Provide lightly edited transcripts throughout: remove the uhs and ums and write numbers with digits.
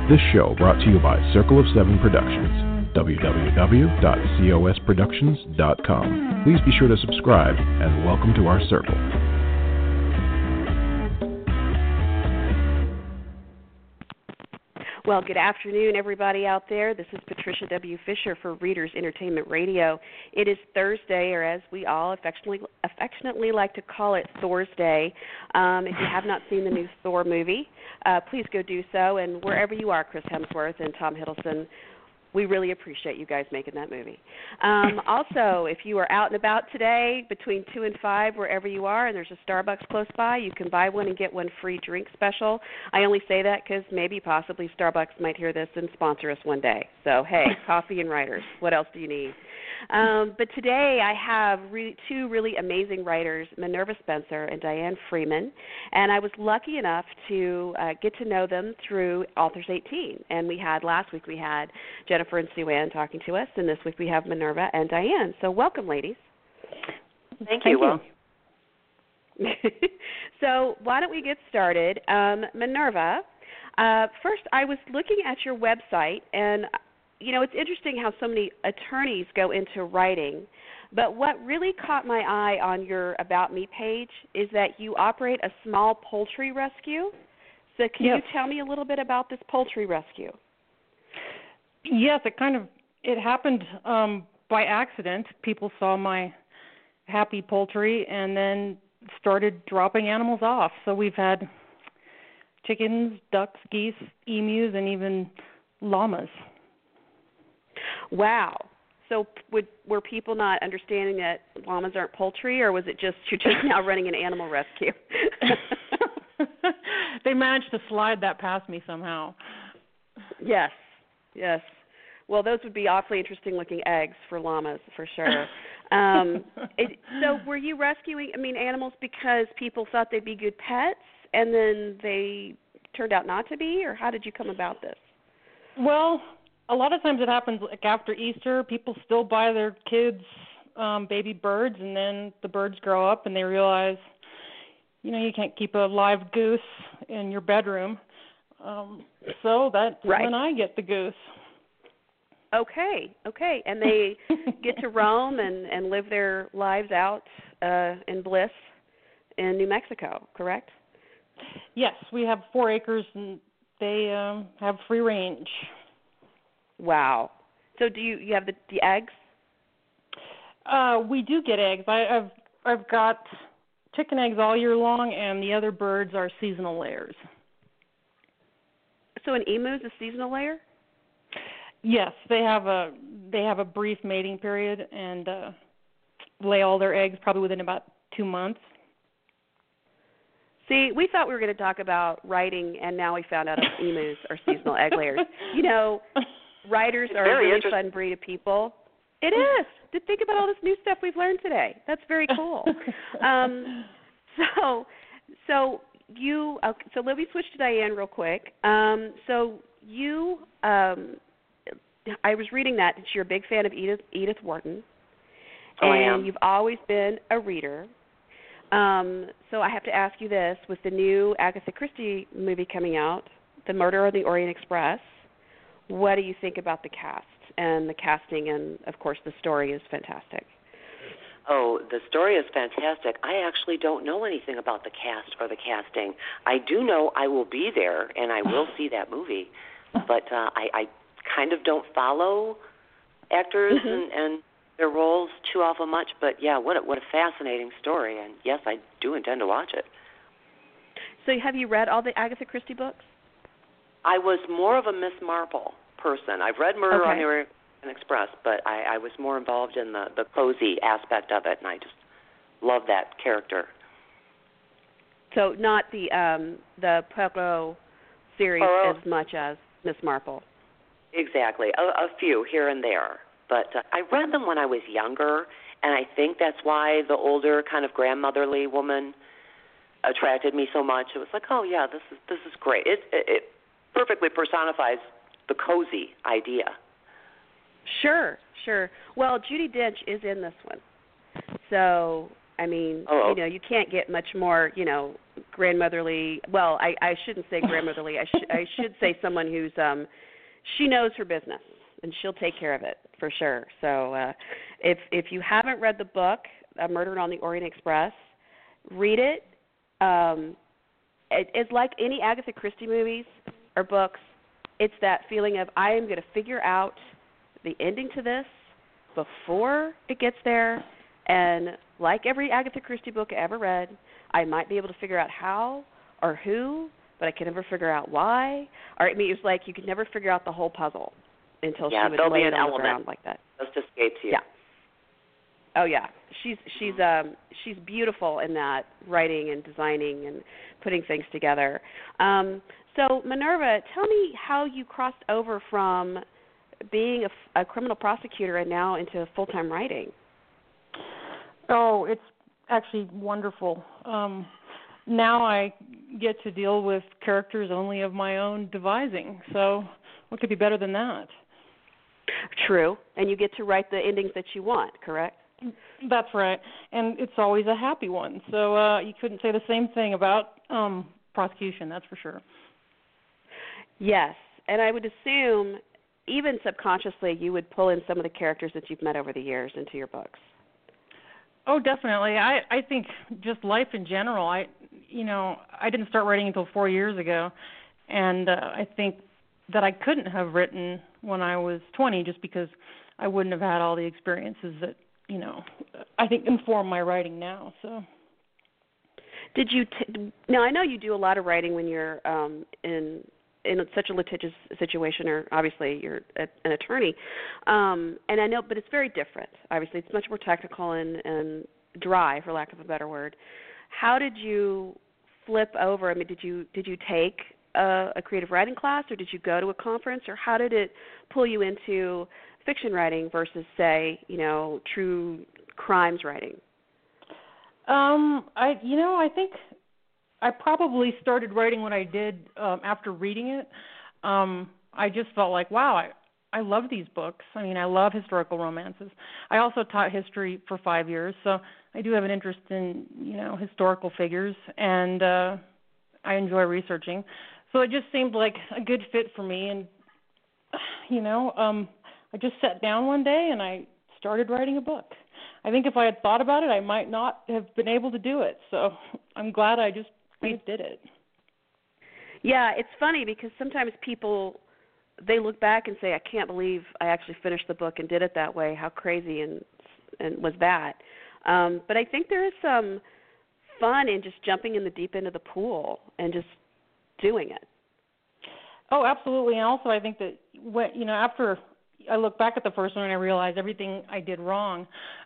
This show brought to you by Circle of Seven Productions, www.cosproductions.com. Please be sure to subscribe and welcome to our circle. Well, good afternoon, everybody out there. This is Patricia W. Fisher for Readers Entertainment Radio. It is Thursday, or as we all affectionately like to call it, Thorsday. If you have not seen the new Thor movie, please go do so. And wherever you are, Chris Hemsworth and Tom Hiddleston, we really appreciate you guys making that movie. Also, if you are out and about today between 2 and 5, wherever you are, and there's a Starbucks close by, you can buy one and get one free drink special. I only say that because maybe possibly Starbucks might hear this and sponsor us one day. So, hey, coffee and writers, what else do you need? But today I have two really amazing writers, Minerva Spencer and Diane Freeman, and I was lucky enough to get to know them through Authors 18. And last week we had Jennifer and Sue Ann talking to us, and this week we have Minerva and Diane. So welcome, ladies. Thank you. So why don't we get started? Minerva, first I was looking at your website, and you know, it's interesting how so many attorneys go into writing, but what really caught my eye on your About Me page is that you operate a small poultry rescue. So can you tell me a little bit about this poultry rescue? Yes, it happened by accident. People saw my happy poultry and then started dropping animals off. So we've had chickens, ducks, geese, emus, and even llamas. Wow. So were people not understanding that llamas aren't poultry, or was it just you're just now running an animal rescue? They managed to slide that past me somehow. Yes. Well, those would be awfully interesting-looking eggs for llamas, for sure. So were you rescuing, animals because people thought they'd be good pets, and then they turned out not to be, or how did you come about this? Well, a lot of times it happens like after Easter. People still buy their kids baby birds, and then the birds grow up and they realize, you can't keep a live goose in your bedroom. So that's when I get the goose. Okay. And they get to roam and live their lives out in bliss in New Mexico, correct? Yes, we have 4 acres, and they have free range. Wow. So do you have the eggs? We do get eggs. I've got chicken eggs all year long, and the other birds are seasonal layers. So an emu is a seasonal layer? Yes, they have a brief mating period and lay all their eggs probably within about 2 months. See, we thought we were going to talk about writing, and now we found out emus are seasonal egg layers. Writers are a really fun breed of people. It is. To think about all this new stuff we've learned today. That's very cool. So let me switch to Diane real quick. I was reading that you're a big fan of Edith Wharton. I am. And you've always been a reader. So I have to ask you this. With the new Agatha Christie movie coming out, The Murder on the Orient Express, what do you think about the cast and the casting? And, of course, the story is fantastic. Oh, the story is fantastic. I actually don't know anything about the cast or the casting. I do know I will be there, and I will see that movie. But I kind of don't follow actors and their roles too awful much. But, yeah, what a fascinating story. And, yes, I do intend to watch it. So have you read all the Agatha Christie books? I was more of a Miss Marple person. I've read Murder on the Orient Express, but I was more involved in the cozy aspect of it, and I just love that character. So not the Poirot series as much as Miss Marple. Exactly. A few here and there. But I read them when I was younger, and I think that's why the older kind of grandmotherly woman attracted me so much. It was like, oh, yeah, this is great. It perfectly personifies the cozy idea. Sure. Well, Judi Dench is in this one. So, you can't get much more, grandmotherly. Well, I shouldn't say grandmotherly. I should say someone who's she knows her business and she'll take care of it for sure. So if you haven't read the book, Murder on the Orient Express, read it. It's like any Agatha Christie movies or books. It's that feeling of I am going to figure out the ending to this before it gets there. And like every Agatha Christie book I ever read, I might be able to figure out how or who, but I can never figure out why. Or I mean, it's like you could never figure out the whole puzzle until she would lay it on the ground like that. Just escapes you. Yeah. Oh yeah, she's beautiful in that, writing and designing and putting things together. So Minerva, tell me how you crossed over from being a criminal prosecutor and now into full-time writing. Oh, it's actually wonderful. Now I get to deal with characters only of my own devising. So what could be better than that? True, and you get to write the endings that you want, correct? That's right, and it's always a happy one. So you couldn't say the same thing about prosecution, that's for sure. Yes, and I would assume even subconsciously you would pull in some of the characters that you've met over the years into your books. Oh, definitely. I think just life in general. I didn't start writing until 4 years ago, and I think that I couldn't have written when I was 20 just because I wouldn't have had all the experiences that I think inform my writing now. So, did you? Now I know you do a lot of writing when you're in such a litigious situation, or obviously you're an attorney, and I know, but it's very different. Obviously, it's much more technical and dry, for lack of a better word. How did you flip over? I mean, did you take a creative writing class, or did you go to a conference, or how did it pull you into fiction writing versus, say, true crimes writing? I think I probably started writing what I did after reading it. I just felt like, wow, I love these books. I mean, I love historical romances. I also taught history for 5 years, so I do have an interest in, historical figures, and I enjoy researching. So it just seemed like a good fit for me, and, I just sat down one day and I started writing a book. I think if I had thought about it, I might not have been able to do it. So I'm glad I just did it. Yeah, it's funny because sometimes people, they look back and say, I can't believe I actually finished the book and did it that way. How crazy and was that? But I think there is some fun in just jumping in the deep end of the pool and just doing it. Oh, absolutely. And also I think that after I look back at the first one and I realize everything I did wrong,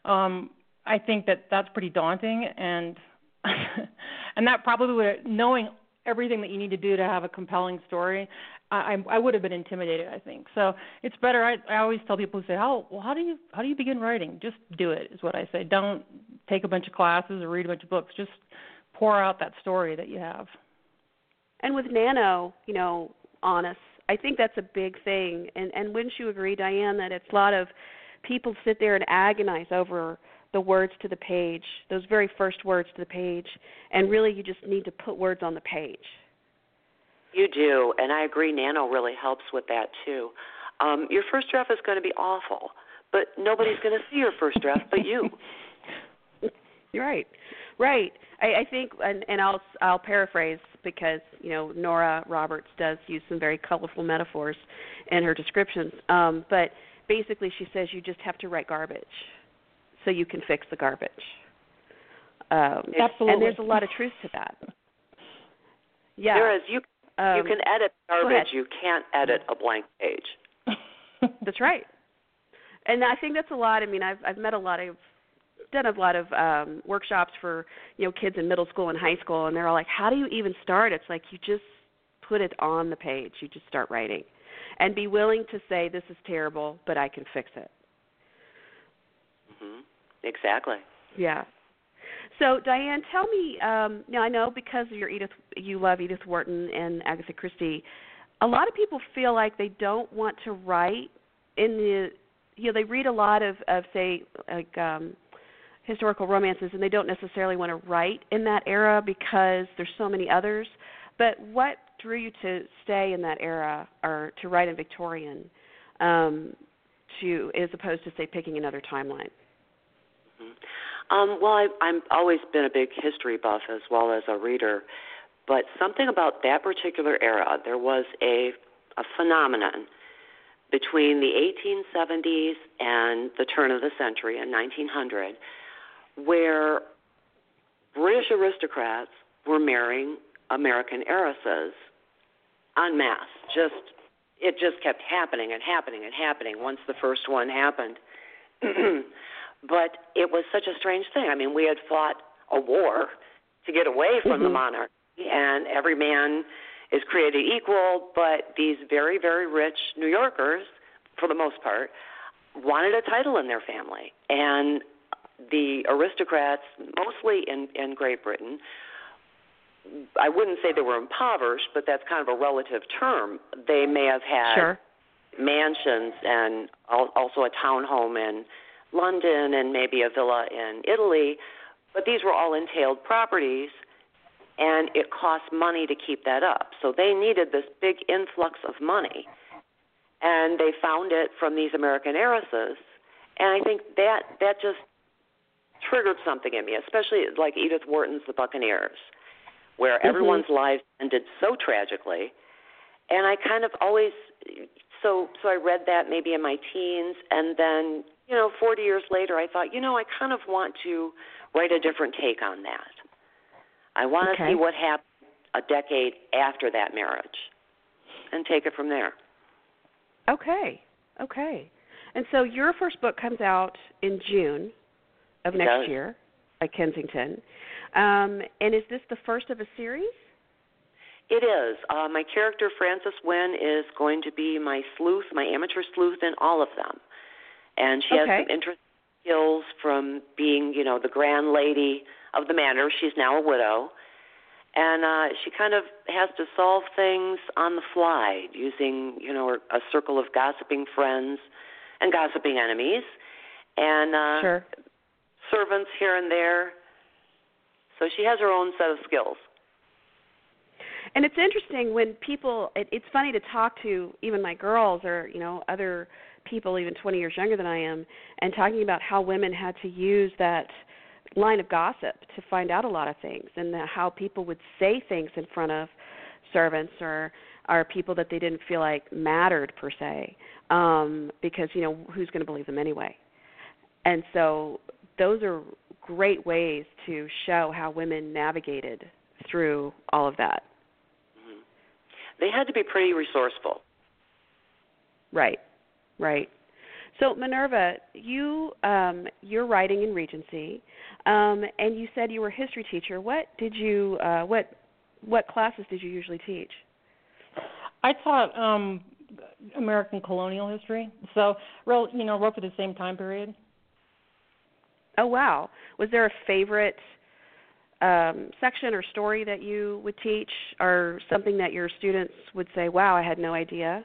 I think that that's pretty daunting, and and that probably would, knowing everything that you need to do to have a compelling story, I would have been intimidated, I think. So it's better. I always tell people who say, how do you begin writing? Just do it, is what I say. Don't take a bunch of classes or read a bunch of books. Just pour out that story that you have. And with Nano, honest, I think that's a big thing. And wouldn't you agree, Diane, that it's a lot of people sit there and agonize over the words to the page, those very first words to the page, and really you just need to put words on the page. You do, and I agree Nano really helps with that too. Your first draft is going to be awful, but nobody's going to see your first draft but you. You're right. Right. I think, and I'll paraphrase because, Nora Roberts does use some very colorful metaphors in her descriptions. But basically she says you just have to write garbage so you can fix the garbage. Absolutely. And there's a lot of truth to that. Yeah. There is. You can edit garbage. You can't edit a blank page. That's right. And I think that's a lot. I mean, I've done a lot of workshops for kids in middle school and high school, and they're all like, how do you even start? It's like you just put it on the page. You just start writing and be willing to say this is terrible, but I can fix it. Mm-hmm. Exactly. Yeah. So Diane, tell me, now I know because of you love Edith Wharton and Agatha Christie, a lot of people feel like they don't want to write in the, they read a lot of say, like historical romances, and they don't necessarily want to write in that era because there's so many others. But what drew you to stay in that era or to write in Victorian, as opposed to, say, picking another timeline? Well, I've always been a big history buff as well as a reader, but something about that particular era, there was a phenomenon between the 1870s and the turn of the century in 1900 where British aristocrats were marrying American heiresses en masse. It just kept happening and happening and happening once the first one happened. But it was such a strange thing. I mean, we had fought a war to get away from the monarchy, and every man is created equal, but these very, very rich New Yorkers, for the most part, wanted a title in their family. And the aristocrats, mostly in Great Britain, I wouldn't say they were impoverished, but that's kind of a relative term. They may have had mansions and also a townhome in London and maybe a villa in Italy, but these were all entailed properties, and it cost money to keep that up. So they needed this big influx of money, and they found it from these American heiresses, and I think that just triggered something in me, especially like Edith Wharton's The Buccaneers, where everyone's lives ended so tragically, and I kind of always, so I read that maybe in my teens, and then, 40 years later, I thought, I kind of want to write a different take on that. I want to see what happened a decade after that marriage and take it from there. Okay. And so your first book comes out in June of next year at Kensington. And is this the first of a series? It is. My character, Frances Wynn, is going to be my sleuth, my amateur sleuth in all of them. And she has some interesting skills from being, the grand lady of the manor. She's now a widow. And she kind of has to solve things on the fly using, a circle of gossiping friends and gossiping enemies and servants here and there. So she has her own set of skills. And it's interesting when people, it's funny to talk to even my girls or, other people even 20 years younger than I am, and talking about how women had to use that line of gossip to find out a lot of things, and how people would say things in front of servants or people that they didn't feel like mattered per se, because, who's going to believe them anyway? And so those are great ways to show how women navigated through all of that. They had to be pretty resourceful. Right. So Minerva, you're writing in Regency, and you said you were a history teacher. What classes did you usually teach? I taught American colonial history, so roughly the same time period. Oh wow! Was there a favorite section or story that you would teach, or something that your students would say, "Wow, I had no idea"?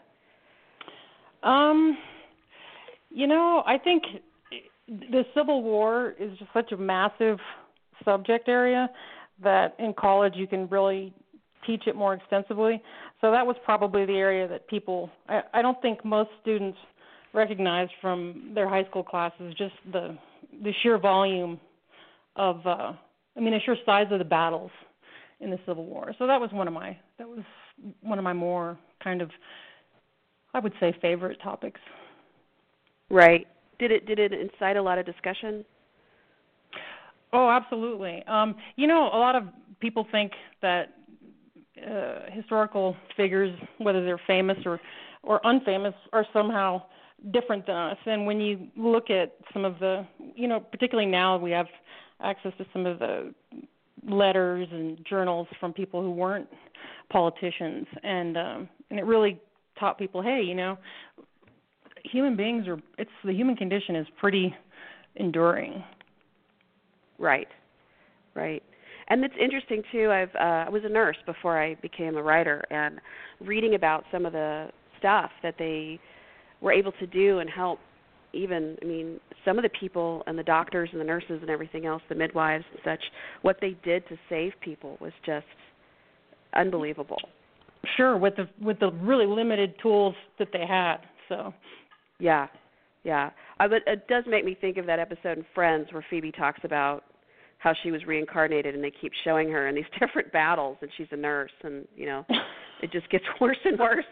I think the Civil War is just such a massive subject area that in college you can really teach it more extensively. So that was probably the area that I don't think most students recognize from their high school classes, just the sheer volume of, the sheer size of the battles in the Civil War. So that was one of my more kind of, I would say, favorite topics. Right. Did it incite a lot of discussion? Oh, absolutely. A lot of people think that historical figures, whether they're famous or unfamous, are somehow different than us. And when you look at some of the, particularly now we have access to some of the letters and journals from people who weren't politicians, and it really taught people, hey, human beings the human condition is pretty enduring. Right. And it's interesting too. I was a nurse before I became a writer, and reading about some of the stuff that they were able to do and help even, I mean, some of the people and the doctors and the nurses and everything else, the midwives and such, what they did to save people was just unbelievable. Sure, with the really limited tools that they had. So. Yeah. But it does make me think of that episode in Friends where Phoebe talks about how she was reincarnated, and they keep showing her in these different battles, and she's a nurse, and it just gets worse and worse.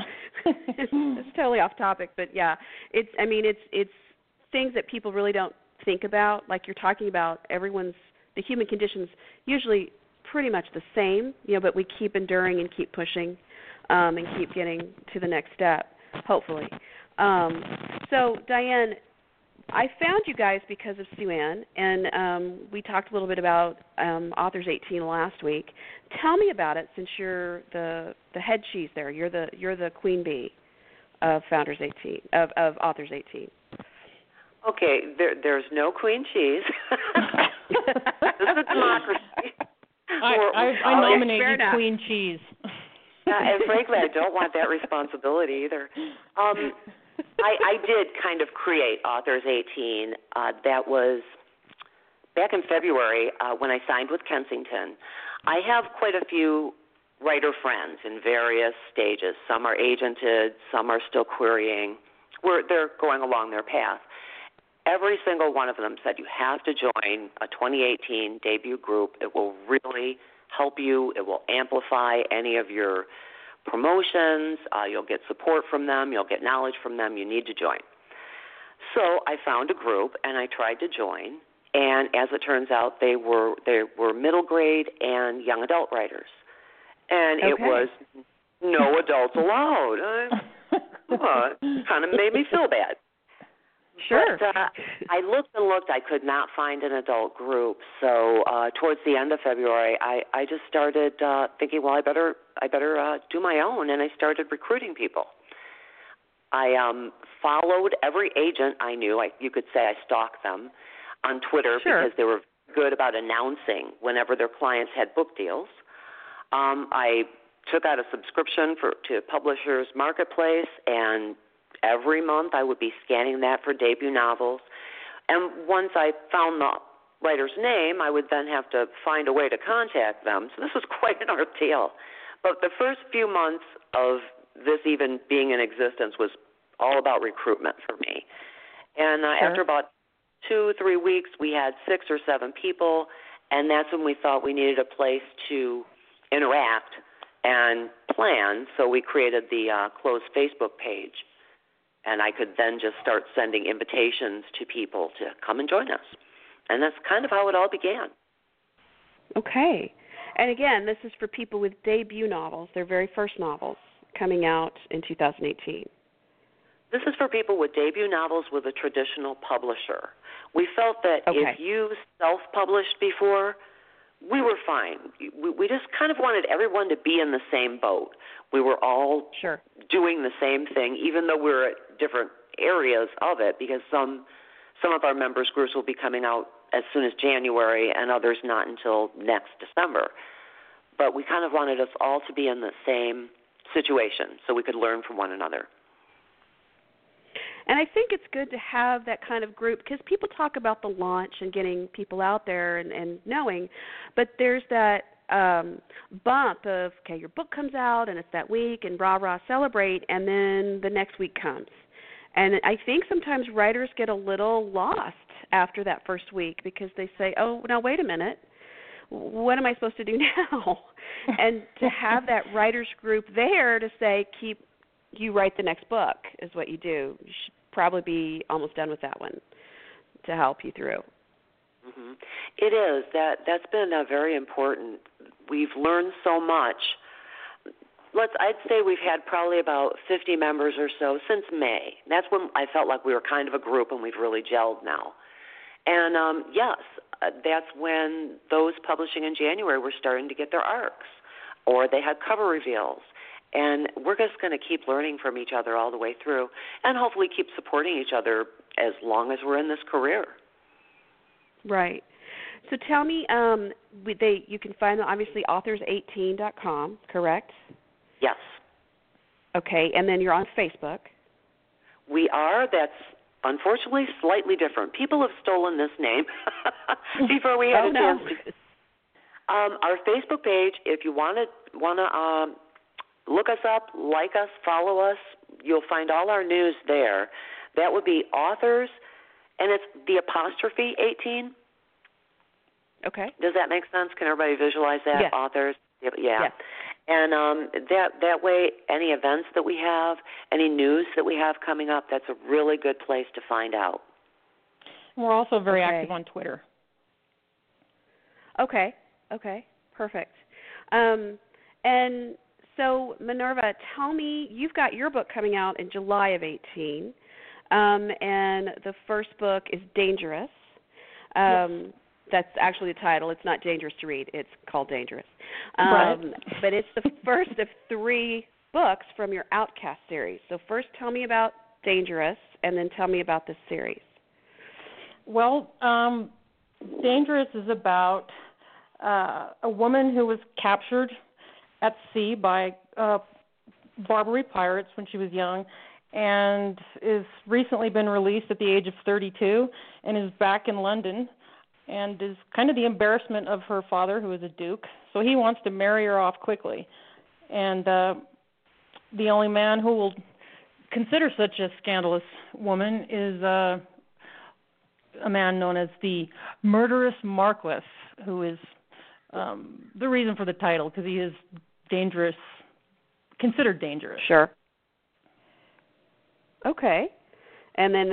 It's totally off topic, but yeah, it's things that people really don't think about. Like you're talking about, the human condition's usually pretty much the same, but we keep enduring and keep pushing, and keep getting to the next step, hopefully. So Diane, I found you guys because of Sue Ann, and we talked a little bit about Authors 18 last week. Tell me about it, since you're the head cheese there. You're the queen bee of Founders 18 of Authors 18. Okay, there's no queen cheese. This is a democracy. I nominate you queen cheese. And frankly, I don't want that responsibility either. I did kind of create Authors 18. That was back in February when I signed with Kensington. I have quite a few writer friends in various stages. Some are agented, some are still querying. They're going along their path. Every single one of them said you have to join a 2018 debut group. It will really help you. It will amplify any of your promotions. You'll get support from them. You'll get knowledge from them. You need to join. So I found a group, and I tried to join. And as it turns out, they were middle grade and young adult writers. And it was no adults allowed. Kind of made me feel bad. Sure. But I looked and looked. I could not find an adult group. So towards the end of February, I just started thinking, well, I better do my own, and I started recruiting people. I followed every agent I knew. You could say I stalked them on Twitter because they were good about announcing whenever their clients had book deals. I took out a subscription to Publishers Marketplace, and every month I would be scanning that for debut novels. And once I found the writer's name, I would then have to find a way to contact them. So this was quite an ordeal. But the first few months of this even being in existence was all about recruitment for me. And after about 2-3 weeks, we had 6 or 7 people, and that's when we thought we needed a place to interact and plan. So we created the closed Facebook page. And I could then just start sending invitations to people to come and join us. And that's kind of how it all began. Okay. And again, this is for people with debut novels, their very first novels, coming out in 2018. This is for people with debut novels with a traditional publisher. We felt that if you self-published before, we were fine. We just kind of wanted everyone to be in the same boat. We were all doing the same thing, even though we were at different areas of it, because some of our members' groups will be coming out as soon as January and others not until next December. But we kind of wanted us all to be in the same situation so we could learn from one another. And I think it's good to have that kind of group, because people talk about the launch and getting people out there and knowing, but there's that bump of, okay, your book comes out and it's that week and rah, celebrate, and then the next week comes. And I think sometimes writers get a little lost after that first week because they say, oh, now wait a minute, what am I supposed to do now? And to have that writers group there to say, you write the next book is what you do. You should probably be almost done with that one to help you through. Mm-hmm. It is. That's been very important. We've learned so much. I'd say we've had probably about 50 members or so since May. That's when I felt like we were kind of a group, and we've really gelled now. And yes, that's when those publishing in January were starting to get their arcs, or they had cover reveals. And we're just going to keep learning from each other all the way through, and hopefully keep supporting each other as long as we're in this career. Right. So tell me, you can find them, obviously, authors18.com, correct? Yes. Okay, and then you're on Facebook. We are. That's unfortunately slightly different. People have stolen this name before we had a chance to. Our Facebook page, if you want to look us up, like us, follow us, you'll find all our news there. That would be authors, and it's the apostrophe 18. Okay. Does that make sense? Can everybody visualize that? Yes. Authors? Yeah. Yes. And that way, any events that we have, any news that we have coming up, that's a really good place to find out. We're also very active on Twitter. Okay. Perfect. And so, Minerva, tell me, you've got your book coming out in July of 18, and the first book is Dangerous. Yes. That's actually the title. It's not dangerous to read. It's called Dangerous. Right. But it's the first of 3 books from your Outcast series. So first tell me about Dangerous, and then tell me about this series. Well, Dangerous is about a woman who was captured at sea by Barbary pirates when she was young, and is recently been released at the age of 32 and is back in London, and is kind of the embarrassment of her father, who is a duke. So he wants to marry her off quickly. And the only man who will consider such a scandalous woman is a man known as the Murderous Marquis, who is the reason for the title, because he is dangerous, considered dangerous. Sure. Okay. And then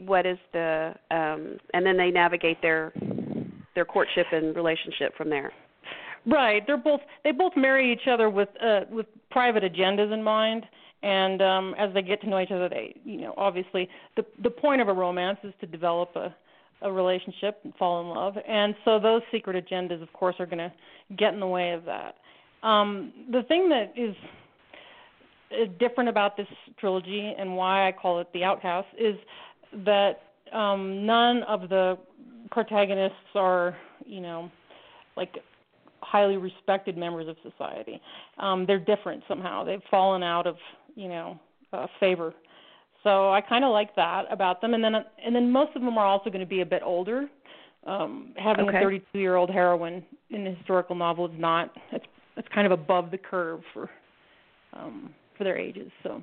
and then they navigate their courtship and relationship from there. Right. They both marry each other with private agendas in mind, and as they get to know each other, they, obviously the point of a romance is to develop a relationship and fall in love, and so those secret agendas, of course, are going to get in the way of that. The thing that is different about this trilogy, and why I call it The Outcast, is that none of the protagonists are, like highly respected members of society. They're different somehow. They've fallen out of, favor. So I kind of like that about them. And then most of them are also going to be a bit older. Having a 32-year-old heroine in a historical novel is not. It's kind of above the curve for their ages. So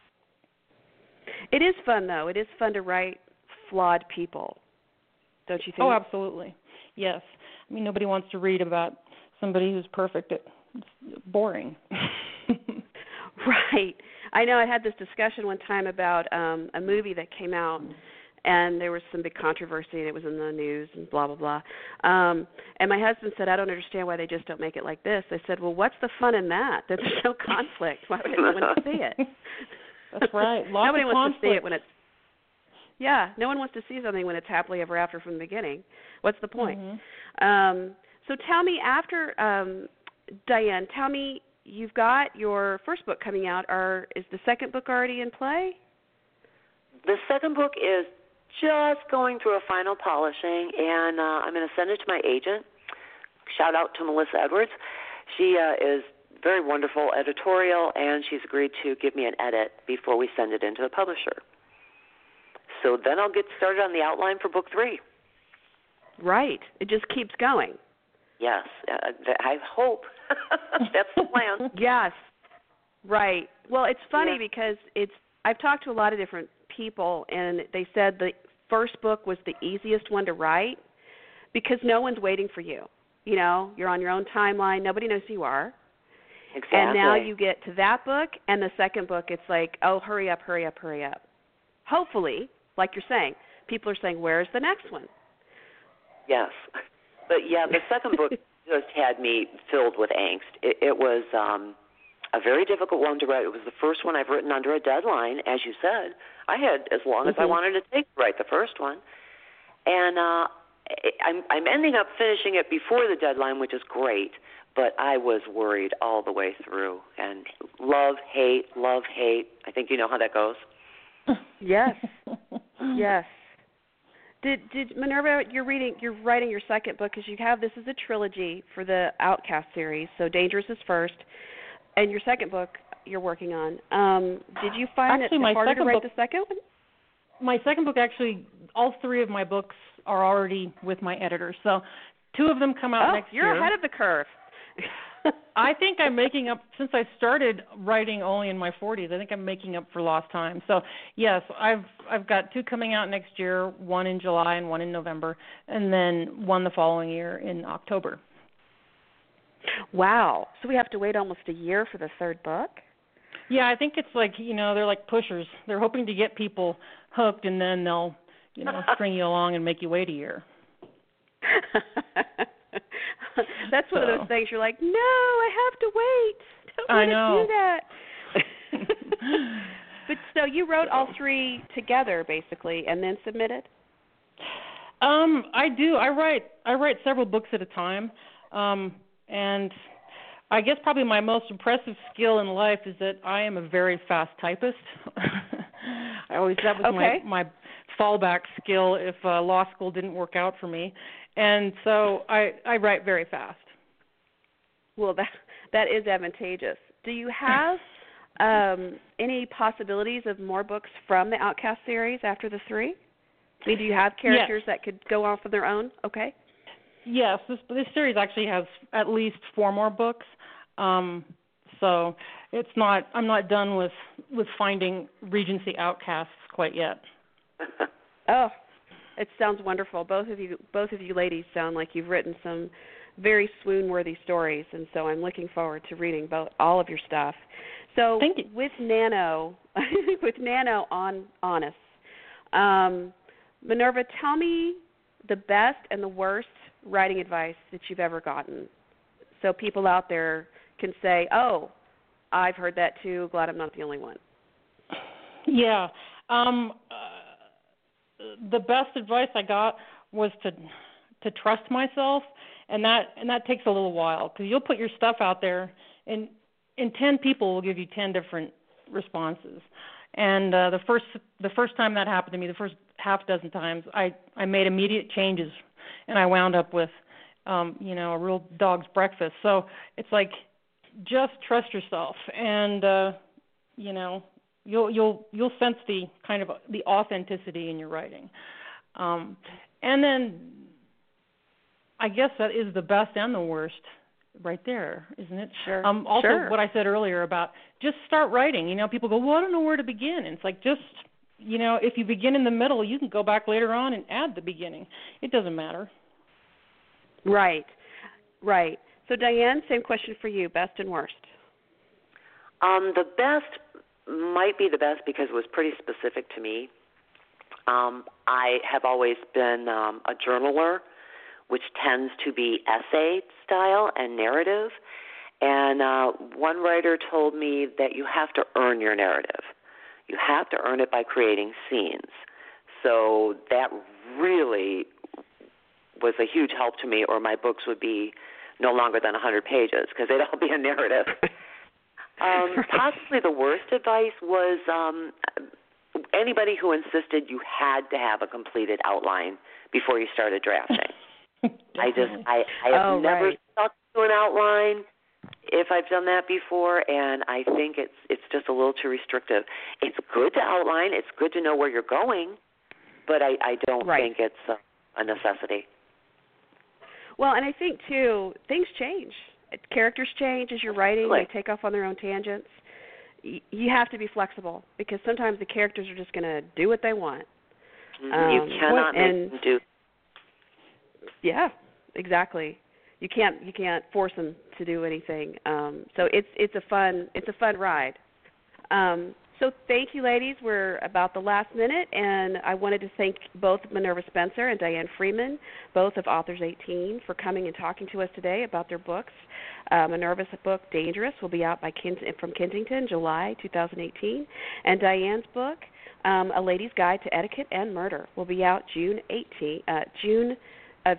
it is fun, though. It is fun to write flawed people, don't you think? Oh, absolutely. Yes. I mean, nobody wants to read about somebody who's perfect. It's boring. Right. I know I had this discussion one time about a movie that came out, and there was some big controversy, and it was in the news and blah, blah, blah. And my husband said, I don't understand why they just don't make it like this. I said, well, what's the fun in that? There's no conflict. Why would anyone want to see it? That's right. Nobody wants conflict. to see it when it's... Yeah, no one wants to see something when it's happily ever after from the beginning. What's the point? Mm-hmm. So tell me, after, Diane, tell me, you've got your first book coming out. Is the second book already in play? The second book is just going through a final polishing, and I'm going to send it to my agent. Shout out to Melissa Edwards. She is very wonderful editorial, and she's agreed to give me an edit before we send it into the publisher. So then I'll get started on the outline for book 3. Right. It just keeps going. Yes. I hope. That's the plan. Yes. Right. Well, it's funny because I've talked to a lot of different people, and they said the first book was the easiest one to write because no one's waiting for you. You're on your own timeline. Nobody knows who you are. Exactly. And now you get to that book, and the second book, it's like, oh, hurry up, hurry up, hurry up. Hopefully, like you're saying, people are saying, where's the next one? Yes. But, the second book just had me filled with angst. It was a very difficult one to write. It was the first one I've written under a deadline, as you said. I had as long as I wanted to take to write the first one. And I'm ending up finishing it before the deadline, which is great, but I was worried all the way through. And love, hate. I think you know how that goes. Yes. Yes. Did Minerva, you're writing your second book because this is a trilogy for the Outcast series. So Dangerous is first, and your second book you're working on. Did you find it harder to write the second one? my second book, actually, all 3 of my books are already with my editor. So 2 of them come out next year. You're ahead of the curve. I think I'm making up, since I started writing only in my 40s, I think I'm making up for lost time. So, yes, I've got 2 coming out next year, 1 in July and 1 in November, and then 1 the following year in October. Wow. So we have to wait almost a year for the 3rd book? Yeah, I think it's like, they're like pushers. They're hoping to get people hooked, and then they'll, string you along and make you wait a year. That's one of those things you're like, no, I have to wait. Don't want to do that. But so you wrote all 3 together, basically, and then submitted? I do. I write several books at a time, and I guess probably my most impressive skill in life is that I am a very fast typist. That was my fallback skill if law school didn't work out for me. And so I write very fast. Well, that is advantageous. Do you have any possibilities of more books from the Outcast series after the 3? I mean, do you have characters that could go off on their own? Okay. Yes, this series actually has at least 4 more books. So I'm not done with finding Regency outcasts quite yet. Oh, it sounds wonderful. Both of you ladies sound like you've written some very swoon-worthy stories, and so I'm looking forward to reading all of your stuff. So Thank you. With Nano on us, Minerva, tell me the best and the worst writing advice that you've ever gotten, so people out there can say, "Oh, I've heard that too. Glad I'm not the only one." Yeah. The best advice I got was to trust myself, and that takes a little while, because you'll put your stuff out there, and 10 people will give you 10 different responses. And the first time that happened to me, the first half dozen times, I made immediate changes, and I wound up with a real dog's breakfast. So it's like, just trust yourself, and you'll sense the kind of the authenticity in your writing. And then I guess that is the best and the worst right there, isn't it? Sure. Also, sure. What I said earlier about just start writing. People go, well, I don't know where to begin. And it's like, just, if you begin in the middle, you can go back later on and add the beginning. It doesn't matter. Right. So, Diane, same question for you, best and worst. The best might be the best because it was pretty specific to me. I have always been a journaler, which tends to be essay style and narrative. And one writer told me that you have to earn your narrative. You have to earn it by creating scenes. So that really was a huge help to me, or my books would be no longer than 100 pages because they'd all be a narrative. Possibly the worst advice was anybody who insisted you had to have a completed outline before you started drafting. I have never stuck to an outline if I've done that before, and I think it's just a little too restrictive. It's good to outline. It's good to know where you're going, but I don't think it's a necessity. Well, and I think, too, things change. Characters change as you're writing. They take off on their own tangents. You have to be flexible because sometimes the characters are just going to do what they want. You cannot make them do. Yeah, exactly. You can't force them to do anything. So it's a fun ride. So thank you, ladies. We're about the last minute, and I wanted to thank both Minerva Spencer and Diane Freeman, both of Authors 18, for coming and talking to us today about their books. Minerva's book, Dangerous, will be out from Kensington, July 2018, and Diane's book, A Lady's Guide to Etiquette and Murder, will be out June of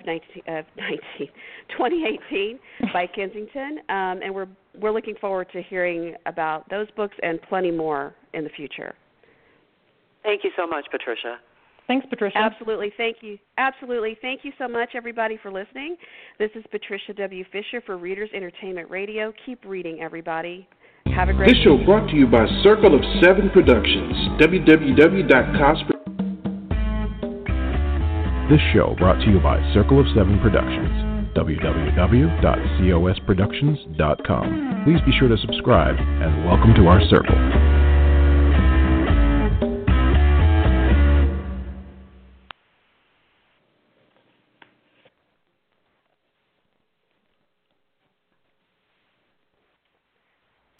2018 by Kensington, and we're looking forward to hearing about those books and plenty more in the future. Thank you so much, Patricia. Thanks, Patricia. Absolutely. Thank you. Absolutely. Thank you so much, everybody, for listening. This is Patricia W. Fisher for Readers Entertainment Radio. Keep reading, everybody. Have a great This show brought to you by Circle of Seven Productions, www.cosper. This show brought to you by Circle of Seven Productions, www.cosproductions.com. Please be sure to subscribe and welcome to our circle.